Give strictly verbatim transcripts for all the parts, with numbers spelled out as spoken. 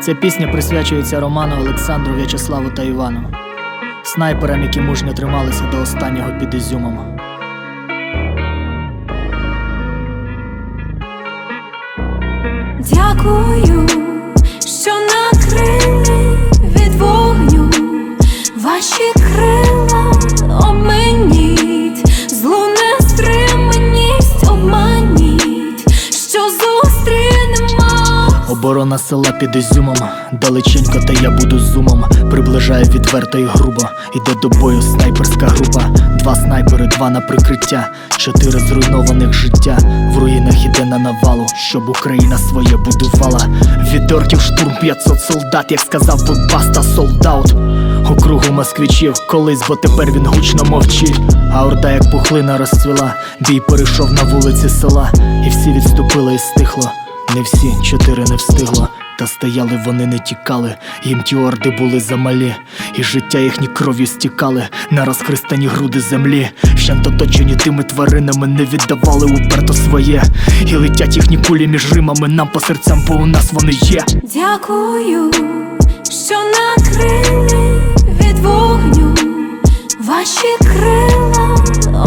Ця пісня присвячується Роману, Олександру, В'ячеславу та Івану, снайперам, які мужньо трималися до останнього під Ізюмом. Дякую, що накрили від вогню ваші крила, обминіть, злу нестриманість обманіть, що зустрінемо. Оборона села під Ізюмом, далеченько, та я буду зумом. Приближаю відверто і грубо, іде до бою снайперська група. Два снайпери, два на прикриття, чотири зруйнованих життя. В руїнах іде на навалу, щоб Україна своє будувала. Від орків штурм п'ятсот солдат, як сказав би Баста, солдаут. Округу москвичів колись, бо тепер він гучно мовчить. А орда як пухлина розцвіла, бій перейшов на вулиці села. І всі відступили і стихло. Не всі, чотири не встигло. Та стояли вони, не тікали, їм ті орди були замалі, і життя їхні кров'ю стікали на розхристані груди землі. Вщент оточені тими тваринами, не віддавали уперто своє. І летять їхні кулі між римами нам по серцям, бо у нас вони є. Дякую, що накрили від вогню ваші крила,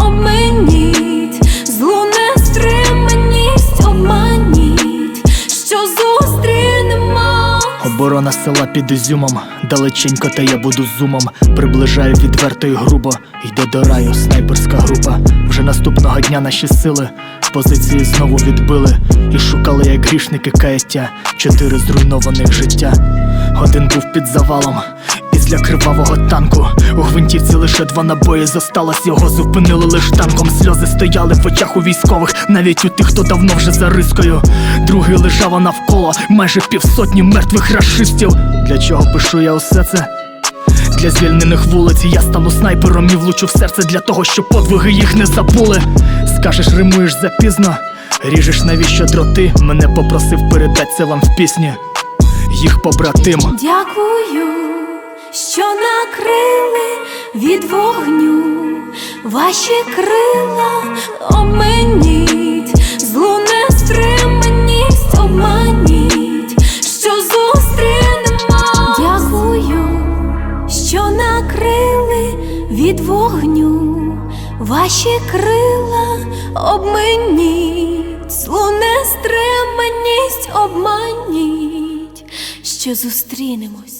обминіть, злу нестриманість обманіть, що зустрінемо. Оборона села під Ізюмом, далеченько, та я буду зумом. Приближаю відверто і грубо, йде до раю снайперська група. Вже наступного дня наші сили позиції знову відбили, і шукали, як грішники, каяття. Чотири зруйнованих життя. Один був під завалом після кривавого танку. У гвинтівці лише два набої зосталось, його зупинили лиш танком. Сльози стояли в очах у військових, навіть у тих, хто давно вже за рискою. Другий лежав, а навколо майже півсотні мертвих рашистів. Для чого пишу я усе це? Для звільнених вулиць я стану снайпером і влучу в серце, для того, щоб подвиги їх не забули. Скажеш, римуєш запізно, ріжеш навіщо дроти. Мене попросив передать це вам в пісні їх побратим. Дякую, що накрили від вогню ваші крила, обминіть, злу нестриманість обманіть, що зустрінемо. Дякую, що накрили від вогню ваші крила, обминіть, злу нестриманість обманіть, що зустрінемось.